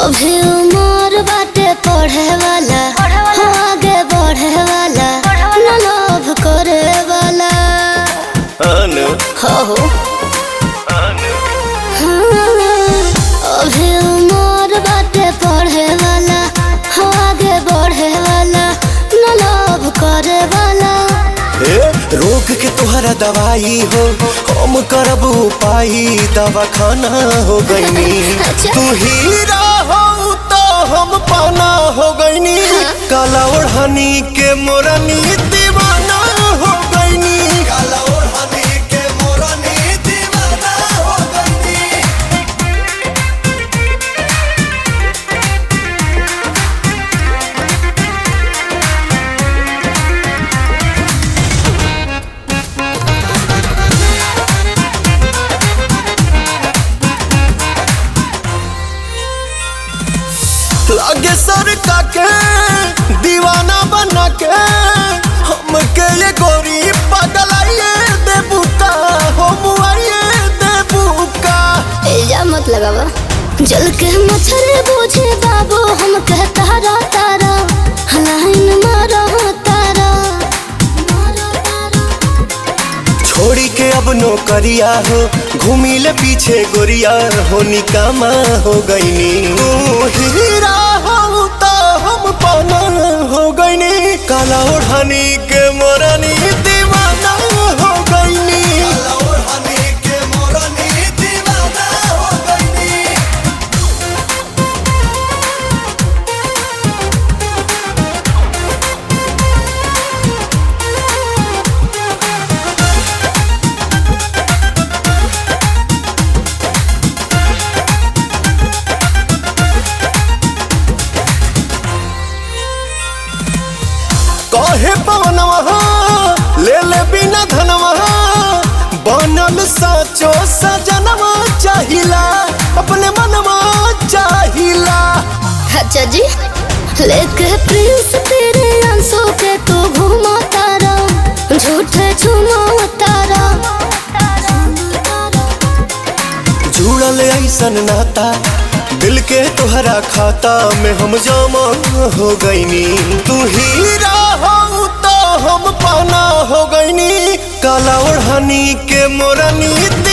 अभी उम्र बाटे पढ़े वाला, आगे बढ़े वाला, न लोभ करे वाला। हो अभी उम्र बाटे पढ़े वाला, आगे बढ़े वाला, न लोभ करे वाला। रोग के तुहरा दवाई हो, हम करब उपाय, दवा खाना हो गईनी। तू हीरा हो तो हम पाना हो गईनी। काला ओढ़नी के मोरनी दीवाना हो गईनी। काला ओढ़नी के मोरनी दीवाना हो गईनी। लागे सरका के दीवाना बना के हमके ये गोरी पगलाइए देबुका, हो मुआइए देबुका। इल्जाम मत लगावा, जल के मच्छर बूझे बाबू, हम कहता तारा हलाइन मारा तारा। छोड़ी के अब नौकरिया हो, घूमी ले पीछे गोरिया हो, निकामा हो गईनी। तू हीरा हो तो हम पाना हो गईनी। काला ओढ़नी के मोरनी दीवाना हो गईनी। काला ओढ़नी के मोरनी दीवाना हो गईनी। कहे पवनवा ले ले बिना धनवा, बनल साचो सजनवा चाहिला, अपने मनवा चाहिला। अच्छा जी, लेके प्रिंस तेरे अंशों के तू घूमा तारा, झूठे झूमा तारा। जुड़ल ऐसन नाता, दिल के तुहरा खाता में हम जमा हो गईनी। तू हीरा हो तो हम पाना हो गईनी। काला ओढ़नी के मोरनी